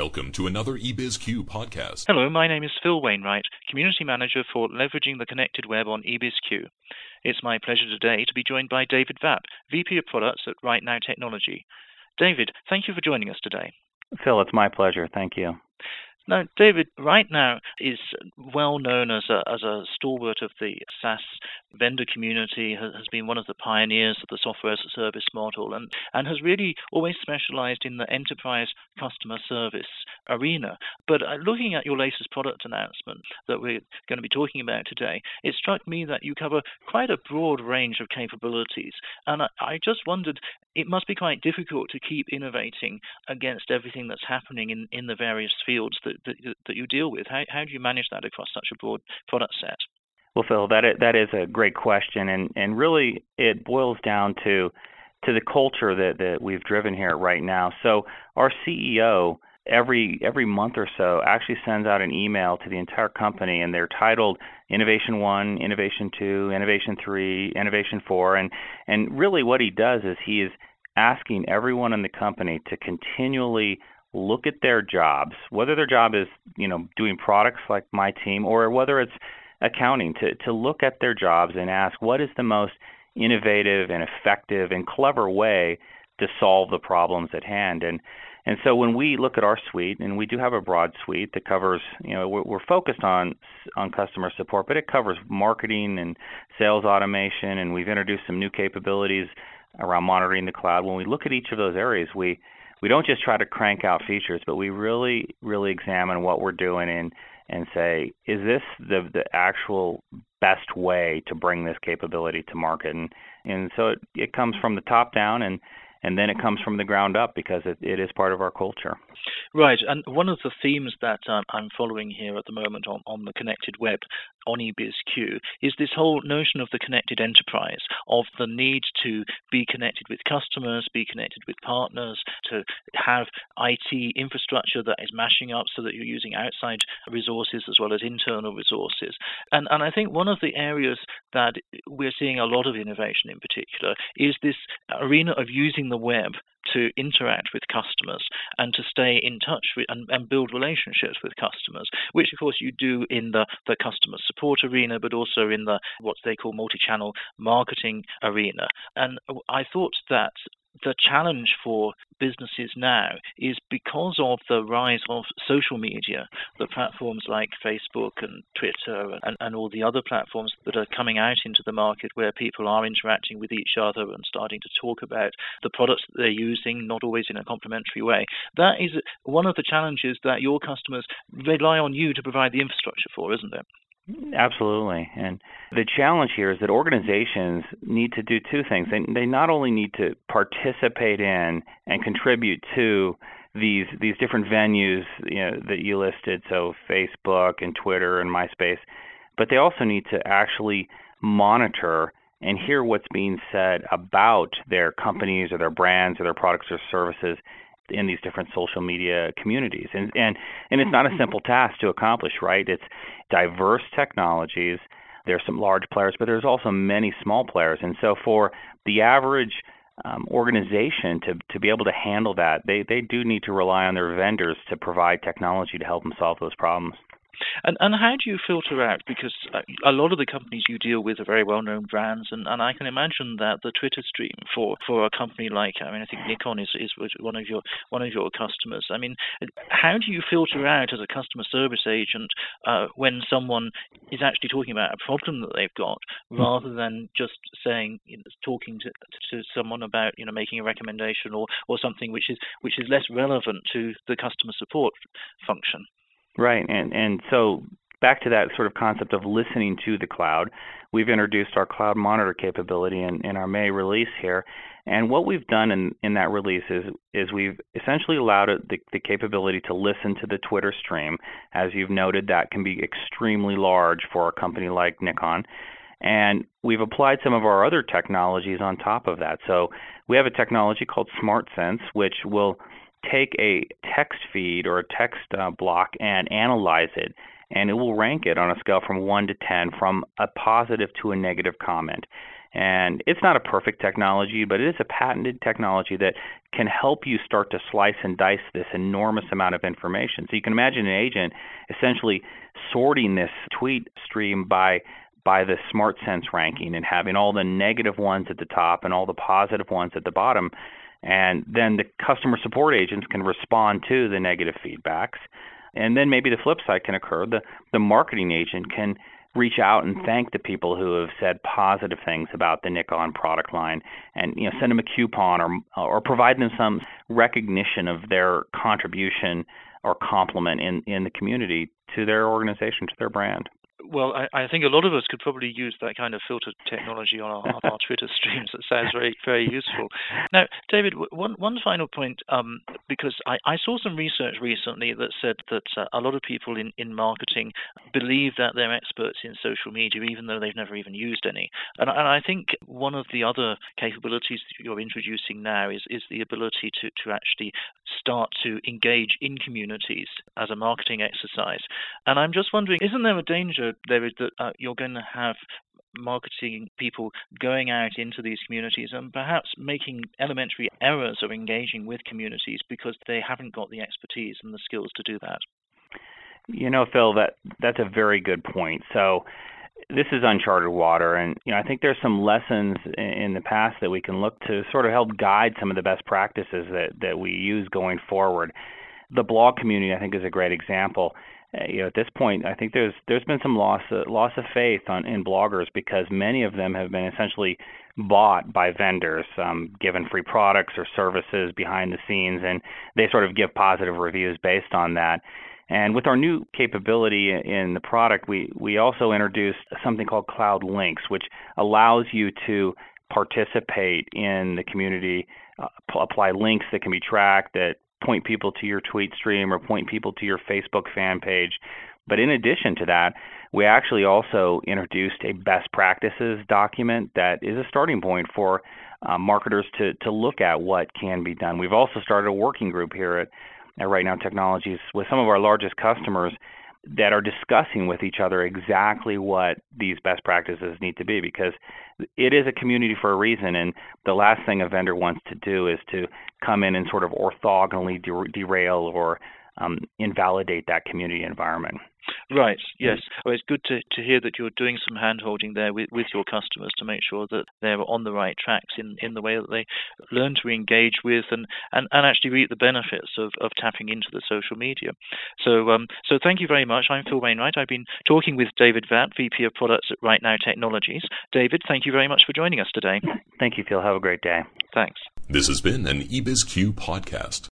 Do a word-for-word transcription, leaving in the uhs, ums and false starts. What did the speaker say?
Welcome to another eBizQ podcast. Hello, my name is Phil Wainwright, Community Manager for Leveraging the Connected Web on eBizQ. It's my pleasure today to be joined by David Vapp, V P of Products at RightNow Technology. David, thank you for joining us today. Phil, it's my pleasure. Thank you. Now, David, RightNow is well known as a, as a stalwart of the SaaS vendor community, has, has been one of the pioneers of the software as a service model, and, and has really always specialized in the enterprise customer service arena. But uh, looking at your latest product announcement that we're going to be talking about today, it struck me that you cover quite a broad range of capabilities. And I, I just wondered, it must be quite difficult to keep innovating against everything that's happening in, in the various fields that, that, that you deal with. How, how do you manage that across such a broad product set? Well, Phil, that is, that is a great question, and, and really it boils down to to the culture that, that we've driven here right now. So our C E O every every month or so actually sends out an email to the entire company, and they're titled Innovation One, Innovation Two, Innovation Three, Innovation Four, and and really what he does is he is asking everyone in the company to continually look at their jobs, whether their job is, you know, doing products like my team, or whether it's accounting, to, to look at their jobs and ask what is the most innovative and effective and clever way to solve the problems at hand. And and so when we look at our suite, and we do have a broad suite that covers, you know, we're, we're focused on on customer support, but it covers marketing and sales automation, and we've introduced some new capabilities around monitoring the cloud. When we look at each of those areas, we we don't just try to crank out features, but we really, really examine what we're doing and and say, is this the the actual best way to bring this capability to market? And and so it, it comes from the top down, and and then it comes from the ground up, because it, it is part of our culture. Right, and one of the themes that um, I'm following here at the moment on, on the connected web, on eBizQ, is this whole notion of the connected enterprise, of the need to be connected with customers, be connected with partners, to have I T infrastructure that is mashing up so that you're using outside resources as well as internal resources. And, and I think one of the areas that we're seeing a lot of innovation in particular is this arena of using the web to interact with customers and to stay in touch with and, and build relationships with customers, which of course you do in the, the customer support arena, but also in the what they call multi-channel marketing arena. And I thought that the challenge for businesses now is because of the rise of social media, the platforms like Facebook and Twitter and, and all the other platforms that are coming out into the market where people are interacting with each other and starting to talk about the products that they're using, not always in a complimentary way. That is one of the challenges that your customers rely on you to provide the infrastructure for, isn't it? Absolutely. And the challenge here is that organizations need to do two things. They, they not only need to participate in and contribute to these these different venues, you know, that you listed, so Facebook and Twitter and MySpace, but they also need to actually monitor and hear what's being said about their companies or their brands or their products or services in these different social media communities. And, and and it's not a simple task to accomplish, right? It's diverse technologies. There's some large players, but there's also many small players. And so for the average um, organization to, to be able to handle that, they, they do need to rely on their vendors to provide technology to help them solve those problems. And and how do you filter out? Because a lot of the companies you deal with are very well-known brands, and, and I can imagine that the Twitter stream for, for a company like, I mean, I think Nikon is, is one of your one of your customers. I mean, how do you filter out as a customer service agent uh, when someone is actually talking about a problem that they've got, rather than just saying, you know, talking to to someone about, you know, making a recommendation or, or something which is which is less relevant to the customer support function? Right, and and so back to that sort of concept of listening to the cloud, we've introduced our Cloud Monitor capability in, in our May release here, and what we've done in, in that release is is we've essentially allowed it the, the capability to listen to the Twitter stream. As you've noted, that can be extremely large for a company like Nikon, and we've applied some of our other technologies on top of that. So we have a technology called SmartSense, which will take a text feed or a text uh, block and analyze it, and it will rank it on a scale from one to ten, from a positive to a negative comment. And it's not a perfect technology, but it is a patented technology that can help you start to slice and dice this enormous amount of information. So you can imagine an agent essentially sorting this tweet stream by by the SmartSense ranking and having all the negative ones at the top and all the positive ones at the bottom. And then the customer support agents can respond to the negative feedbacks. And then maybe the flip side can occur. The, the marketing agent can reach out and thank the people who have said positive things about the Nikon product line and, you know, send them a coupon or, or provide them some recognition of their contribution or compliment in, in the community to their organization, to their brand. Well, I, I think a lot of us could probably use that kind of filtered technology on our, on our Twitter streams. That sounds very, very useful. Now, David, one one final point, um, because I, I saw some research recently that said that uh, a lot of people in, in marketing believe that they're experts in social media, even though they've never even used any. And, and I think one of the other capabilities that you're introducing now is, is the ability to, to actually start to engage in communities as a marketing exercise. And I'm just wondering, isn't there a danger, David, that uh, you're going to have marketing people going out into these communities and perhaps making elementary errors of engaging with communities because they haven't got the expertise and the skills to do that? You know, Phil, that that's a very good point. So this is uncharted water, and you know, I think there's some lessons in the past that we can look to sort of help guide some of the best practices that, that we use going forward. The blog community, I think, is a great example. Uh, you know, at this point, I think there's there's been some loss uh, loss of faith on in bloggers because many of them have been essentially bought by vendors, um, given free products or services behind the scenes, and they sort of give positive reviews based on that. And with our new capability in the product, we, we also introduced something called Cloud Links, which allows you to participate in the community, uh, apply links that can be tracked, that point people to your tweet stream or point people to your Facebook fan page. But in addition to that, we actually also introduced a best practices document that is a starting point for uh, marketers to, to look at what can be done. We've also started a working group here at at Right Now Technologies with some of our largest customers that are discussing with each other exactly what these best practices need to be, because it is a community for a reason, and the last thing a vendor wants to do is to come in and sort of orthogonally der- derail or um, invalidate that community environment. Right, yes. Well, it's good to, to hear that you're doing some hand-holding there with, with your customers to make sure that they're on the right tracks in, in the way that they learn to engage with and, and, and actually reap the benefits of, of tapping into the social media. So um, so thank you very much. I'm Phil Wainwright. I've been talking with David Vatt, V P of Products at Right Now Technologies. David, thank you very much for joining us today. Thank you, Phil. Have a great day. Thanks. This has been an eBizQ podcast.